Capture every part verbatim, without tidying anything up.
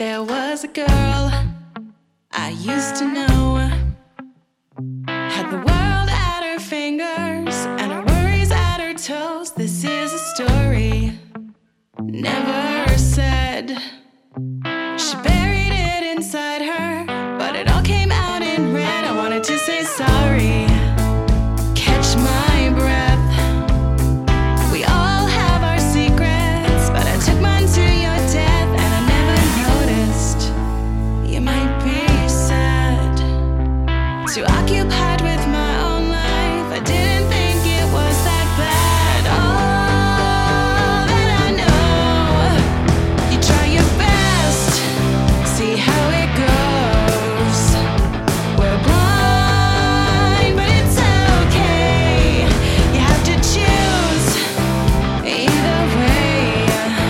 There was a girl I used to know, had the world at her fingers and her worries at her toes. This is a story never said. She buried it inside her, but it all came out in red. I wanted to say sorry, catch my breath. We all have our secrets, but I took mine to your death, and I never noticed you might be sad. Too occupied with my own life, I didn't think it was that bad. All that I know, you try your best, see how it goes. We're blind, but it's okay. You have to choose either way.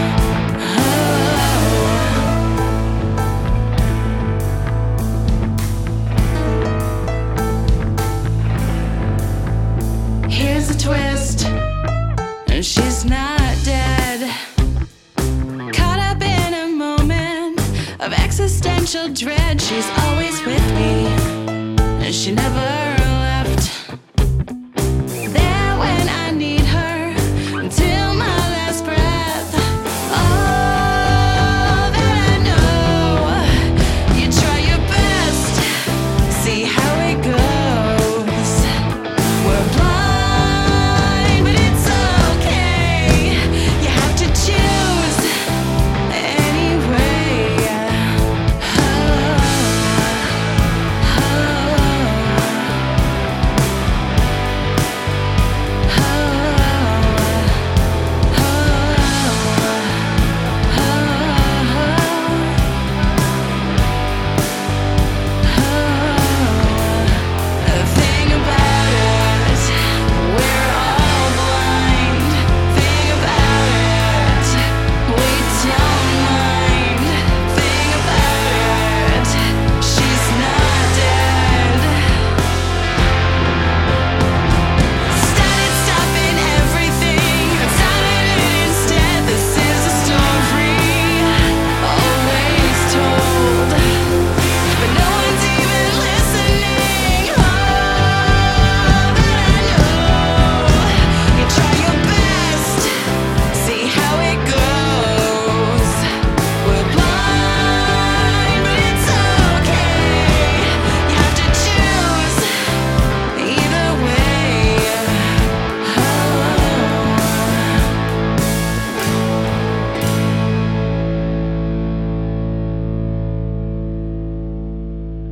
Oh. Here's a twist, and she's not dead. Caught up in a moment of existential dread. She's always with me, and she never